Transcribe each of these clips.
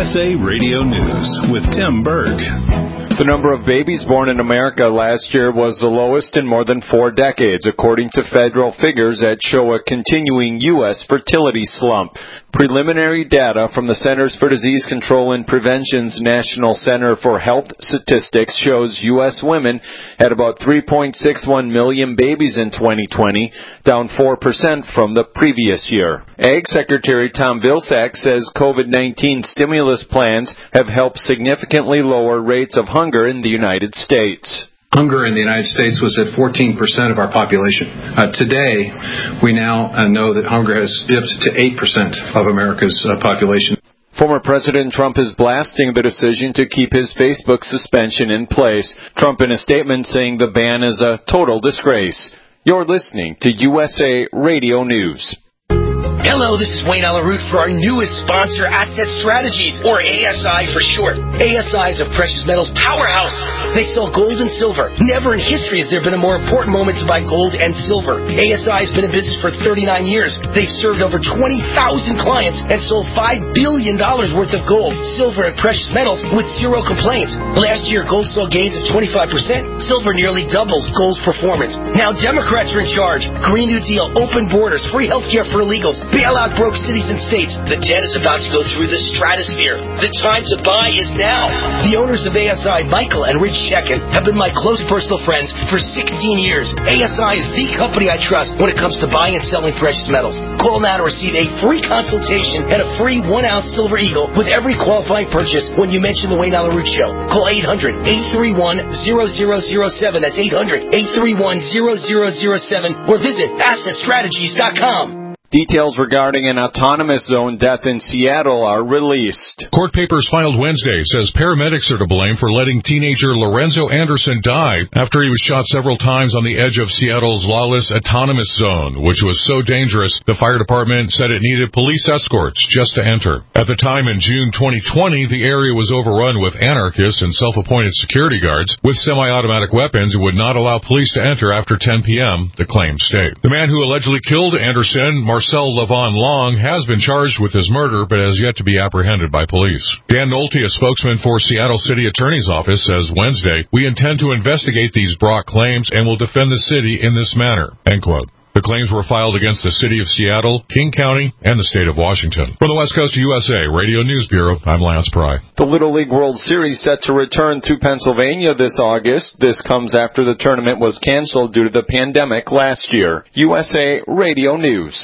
USA Radio News with Tim Berg. The number of babies born in America last year was the lowest in more than 4 decades, according to federal figures that show a continuing U.S. fertility slump. Preliminary data from the Centers for Disease Control and Prevention's National Center for Health Statistics shows U.S. women had about 3.61 million babies in 2020, down 4% from the previous year. Ag Secretary Tom Vilsack says COVID-19 stimulus plans have helped significantly lower rates of hunger in the United States. Hunger in the United States was at 14% of our population. Today, we now know that hunger has dipped to 8% of America's population. Former President Trump is blasting the decision to keep his Facebook suspension in place. Trump in a statement saying the ban is a total disgrace. You're listening to USA Radio News. Hello, this is Wayne Alaroot for our newest sponsor, Asset Strategies, or ASI for short. ASI is a precious metals powerhouse. They sell gold and silver. Never in history has there been a more important moment to buy gold and silver. ASI has been in business for 39 years. They've served over 20,000 clients and sold $5 billion worth of gold, silver, and precious metals with zero complaints. Last year, gold saw gains of 25%. Silver nearly doubled gold's performance. Now Democrats are in charge. Green New Deal, open borders, free health care for illegals. Bailout broke cities and states. The debt is about to go through the stratosphere. The time to buy is now. The owners of ASI, Michael and Rich Chekin, have been my close personal friends for 16 years. ASI is the company I trust when it comes to buying and selling precious metals. Call now to receive a free consultation and a free 1-ounce Silver Eagle with every qualifying purchase when you mention the Wayne Alaroot Show. Call 800-831-0007. That's 800-831-0007 or visit AssetStrategies.com. Details regarding an autonomous zone death in Seattle are released. Court papers filed Wednesday says paramedics are to blame for letting teenager Lorenzo Anderson die after he was shot several times on the edge of Seattle's lawless autonomous zone, which was so dangerous the fire department said it needed police escorts just to enter. At the time in June 2020, the area was overrun with anarchists and self-appointed security guards with semi-automatic weapons and would not allow police to enter after 10 p.m., the claims state. The man who allegedly killed Anderson, Marcel Levon Long, has been charged with his murder but has yet to be apprehended by police. Dan Nolte, a spokesman for Seattle City Attorney's Office, says Wednesday, "We intend to investigate these Brock claims and will defend the city in this manner." End quote. The claims were filed against the City of Seattle, King County, and the state of Washington. From the West Coast of USA Radio News Bureau, I'm Lance Pry. The Little League World Series set to return to Pennsylvania this August. This comes after the tournament was canceled due to the pandemic last year. USA Radio News.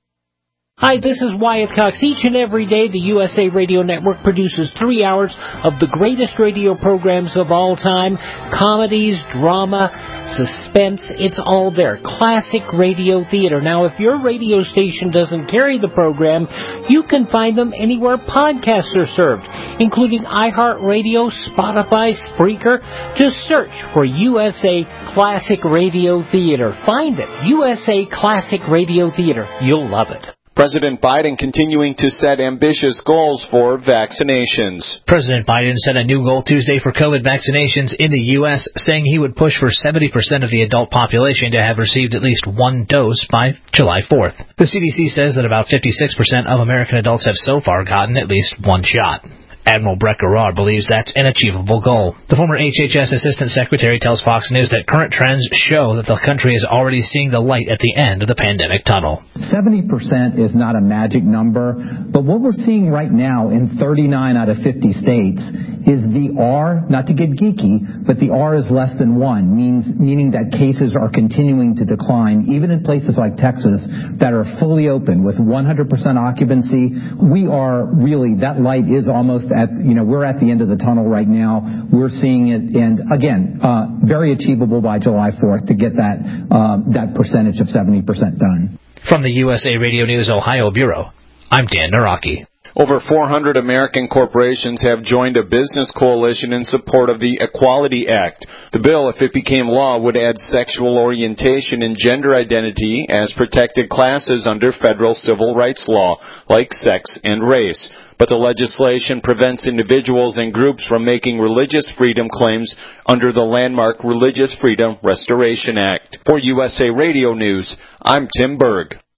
Hi, this is Wyatt Cox. Each and every day, the USA Radio Network produces 3 hours of the greatest radio programs of all time. Comedies, drama, suspense, it's all there. Classic radio theater. Now, if your radio station doesn't carry the program, you can find them anywhere podcasts are served, including iHeartRadio, Spotify, Spreaker. Just search for USA Classic Radio Theater. Find it. USA Classic Radio Theater. You'll love it. President Biden continuing to set ambitious goals for vaccinations. President Biden set a new goal Tuesday for COVID vaccinations in the U.S., saying he would push for 70% of the adult population to have received at least one dose by July 4th. The CDC says that about 56% of American adults have so far gotten at least one shot. Admiral Brett Garrard believes that's an achievable goal. The former HHS Assistant Secretary tells Fox News that current trends show that the country is already seeing the light at the end of the pandemic tunnel. 70% is not a magic number, but what we're seeing right now in 39 out of 50 states is the R, not to get geeky, but the R is less than 1, meaning that cases are continuing to decline, even in places like Texas that are fully open with 100% occupancy. We are really, that light is almost we're at the end of the tunnel right now. We're seeing it, and again, very achievable by July 4th to get that percentage of 70% done. From the USA Radio News Ohio Bureau, I'm Dan Naraki. Over 400 American corporations have joined a business coalition in support of the Equality Act. The bill, if it became law, would add sexual orientation and gender identity as protected classes under federal civil rights law, like sex and race. But the legislation prevents individuals and groups from making religious freedom claims under the landmark Religious Freedom Restoration Act. For USA Radio News, I'm Tim Berg.